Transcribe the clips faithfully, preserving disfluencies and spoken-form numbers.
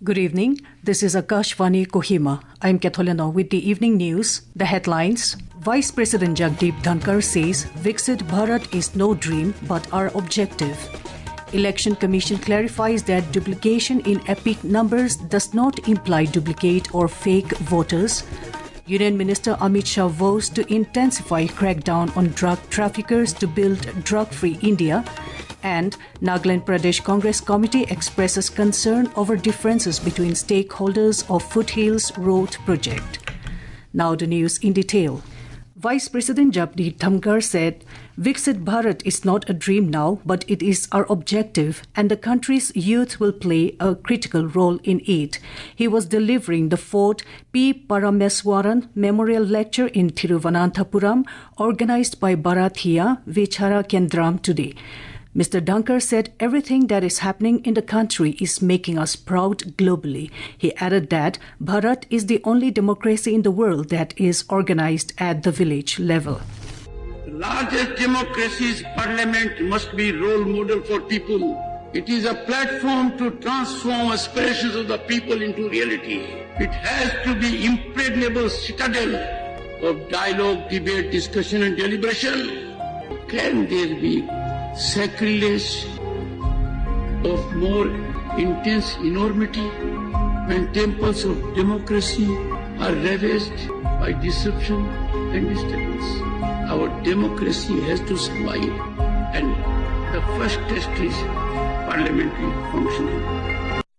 Good evening. This is Akashvani Kohima. I'm Katholena with the evening news. The headlines. Vice President Jagdeep Dhankar says Viksit Bharat is no dream but our objective. Election Commission clarifies that duplication in epic numbers does not imply duplicate or fake voters. Union Minister Amit Shah vows to intensify crackdown on drug traffickers to build drug-free India. And Nagaland Pradesh Congress Committee expresses concern over differences between stakeholders of Foothills Road project. Now the news in detail. Vice President Jagdeep Dhankar said, Viksit Bharat is not a dream now, but it is our objective, and the country's youth will play a critical role in it. He was delivering the fourth P. Parameswaran Memorial Lecture in Thiruvananthapuram, organized by Bharatiya Vichara Kendram today. Mister Dhankar said everything that is happening in the country is making us proud globally. He added that Bharat is the only democracy in the world that is organized at the village level. The largest democracy's parliament must be role model for people. It is a platform to transform aspirations of the people into reality. It has to be impregnable citadel of dialogue, debate, discussion and deliberation. Can there be sacrilege of more intense enormity when temples of democracy are ravaged by disruption and disturbance? Our democracy has to survive, and the first test is parliamentary functioning.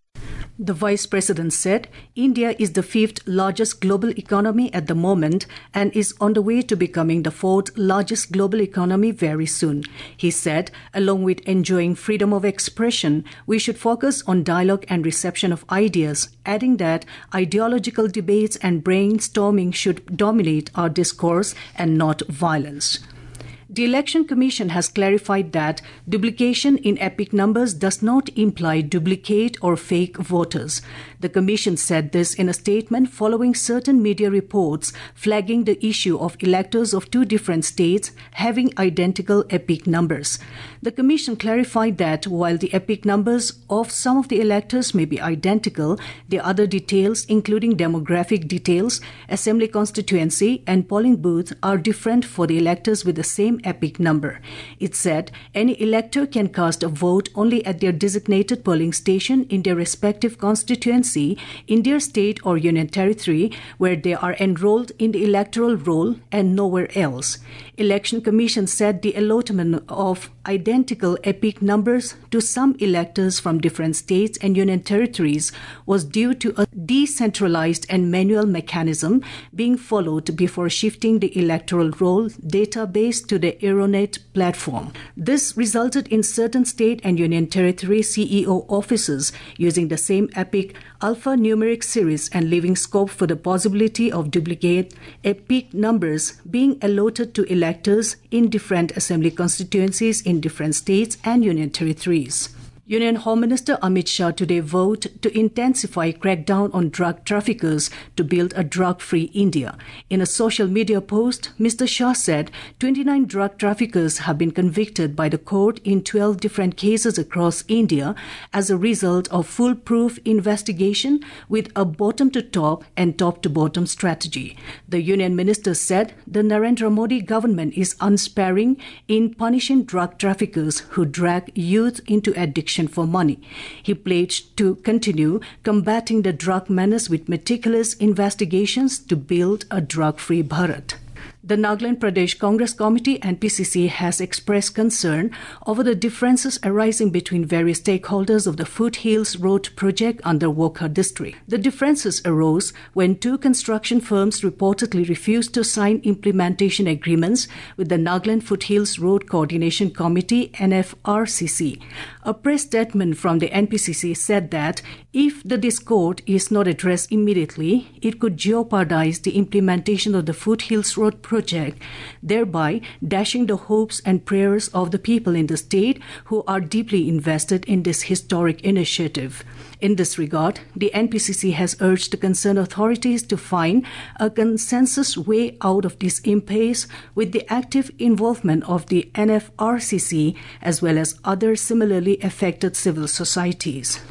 The Vice President said India is the fifth largest global economy at the moment and is on the way to becoming the fourth largest global economy very soon. He said, along with enjoying freedom of expression, we should focus on dialogue and reception of ideas, adding that ideological debates and brainstorming should dominate our discourse and not violence. The Election Commission has clarified that duplication in epic numbers does not imply duplicate or fake voters. The Commission said this in a statement following certain media reports flagging the issue of electors of two different states having identical epic numbers. The Commission clarified that while the epic numbers of some of the electors may be identical, the other details, including demographic details, assembly constituency, and polling booth, are different for the electors with the same epic number. It said any elector can cast a vote only at their designated polling station in their respective constituency, in their state or union territory where they are enrolled in the electoral roll and nowhere else. Election Commission said the allotment of identical epic numbers to some electors from different states and union territories was due to a decentralized and manual mechanism being followed before shifting the electoral roll database to the Aeronet platform. This resulted in certain state and union territory C E O offices using the same epic alphanumeric series and leaving scope for the possibility of duplicate epic numbers being allotted to electors in different assembly constituencies in different states and union territories. Union Home Minister Amit Shah today vowed to intensify crackdown on drug traffickers to build a drug-free India. In a social media post, Mister Shah said twenty-nine drug traffickers have been convicted by the court in twelve different cases across India as a result of foolproof investigation with a bottom-to-top and top-to-bottom strategy. The Union Minister said the Narendra Modi government is unsparing in punishing drug traffickers who drag youth into addiction for money. He pledged to continue combating the drug menace with meticulous investigations to build a drug-free Bharat. The Nagaland Pradesh Congress Committee N P C C has expressed concern over the differences arising between various stakeholders of the Foothills Road project under Wokha district. The differences arose when two construction firms reportedly refused to sign implementation agreements with the Nagaland Foothills Road Coordination Committee N F R C C. A press statement from the N P C C said that if the discord is not addressed immediately, it could jeopardize the implementation of the Foothills Road project, thereby dashing the hopes and prayers of the people in the state who are deeply invested in this historic initiative. In this regard, the N P C C has urged the concerned authorities to find a consensus way out of this impasse with the active involvement of the N F R C C as well as other similarly affected civil societies.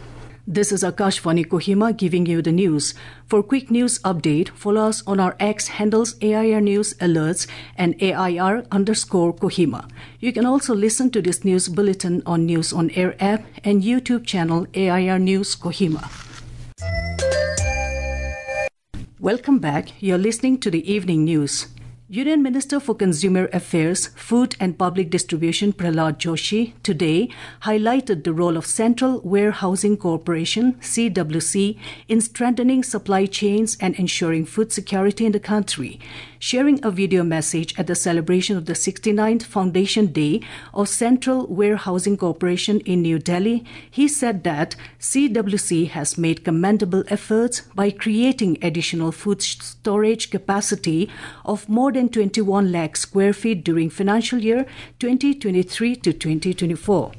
This is Akashvani Kohima giving you the news. For quick news update, follow us on our X handles A I R News Alerts and A I R underscore Kohima. You can also listen to this news bulletin on News on Air app and YouTube channel A I R News Kohima. Welcome back. You're listening to the evening news. Union Minister for Consumer Affairs, Food and Public Distribution Prahlad Joshi today highlighted the role of Central Warehousing Corporation, C W C, in strengthening supply chains and ensuring food security in the country. Sharing a video message at the celebration of the sixty-ninth Foundation Day of Central Warehousing Corporation in New Delhi, he said that C W C has made commendable efforts by creating additional food storage capacity of more than twenty-one lakh square feet during financial year twenty twenty-three to twenty twenty-four.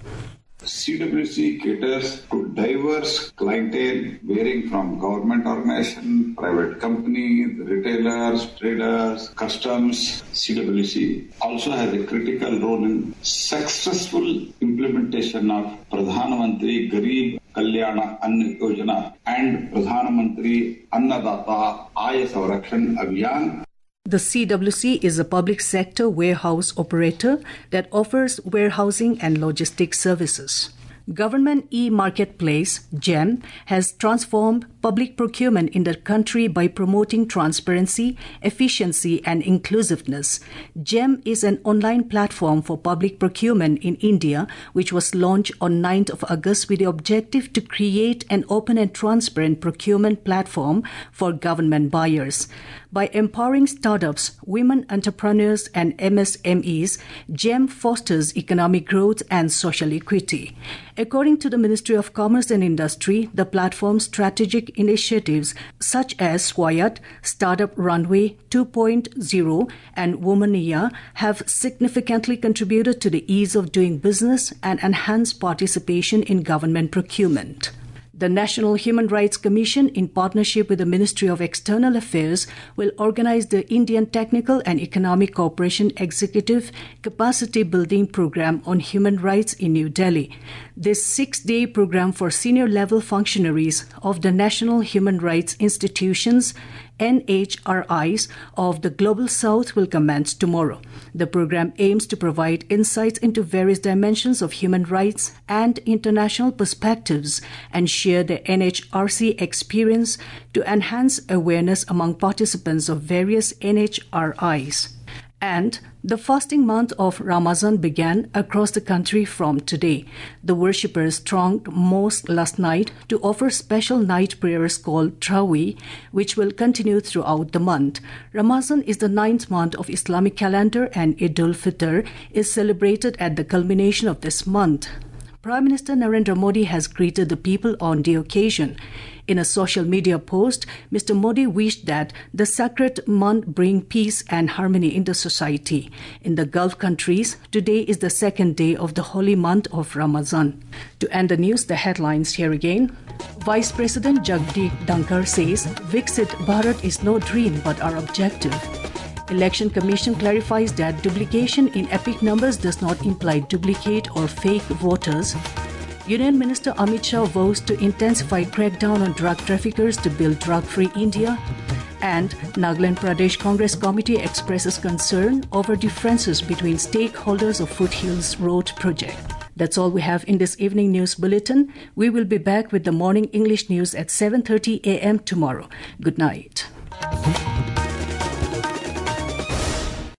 C W C caters to diverse clientele varying from government organization, private companies, retailers, traders, customs. C W C also has a critical role in successful implementation of Pradhan Mantri Garib Kalyana Anna Yojana and Pradhan Mantri Annadata Aay Sanrakshan Abhiyan. The C W C is a public sector warehouse operator that offers warehousing and logistics services. Government e-marketplace, GeM, has transformed public procurement in the country by promoting transparency, efficiency, and inclusiveness. GeM is an online platform for public procurement in India, which was launched on ninth of August with the objective to create an open and transparent procurement platform for government buyers. By empowering startups, women entrepreneurs, and M S M Es, GeM fosters economic growth and social equity. According to the Ministry of Commerce and Industry, the platform's strategic initiatives such as Swayat, Startup Runway two point oh, and Womania have significantly contributed to the ease of doing business and enhanced participation in government procurement. The National Human Rights Commission, in partnership with the Ministry of External Affairs, will organize the Indian Technical and Economic Cooperation Executive Capacity Building Program on Human Rights in New Delhi. This six-day program for senior-level functionaries of the National Human Rights Institutions, N H R Is, of the Global South will commence tomorrow. The program aims to provide insights into various dimensions of human rights and international perspectives and share the N H R C experience to enhance awareness among participants of various N H R Is. And the fasting month of Ramadan began across the country from today. The worshippers thronged mosque last night to offer special night prayers called Tarawih, which will continue throughout the month. Ramadan is the ninth month of Islamic calendar, and Eid al-Fitr is celebrated at the culmination of this month. Prime Minister Narendra Modi has greeted the people on the occasion. In a social media post, Mister Modi wished that the sacred month bring peace and harmony in the society. In the Gulf countries, today is the second day of the holy month of Ramadan. To end the news, the headlines here again. Vice President Jagdeep Dhankar says, Viksit Bharat is no dream but our objective. Election Commission clarifies that duplication in epic numbers does not imply duplicate or fake voters. Union Minister Amit Shah vows to intensify crackdown on drug traffickers to build drug-free India. And Nagaland Pradesh Congress Committee expresses concern over differences between stakeholders of Foothills Road project. That's all we have in this evening news bulletin. We will be back with the morning English news at seven thirty a m tomorrow. Good night.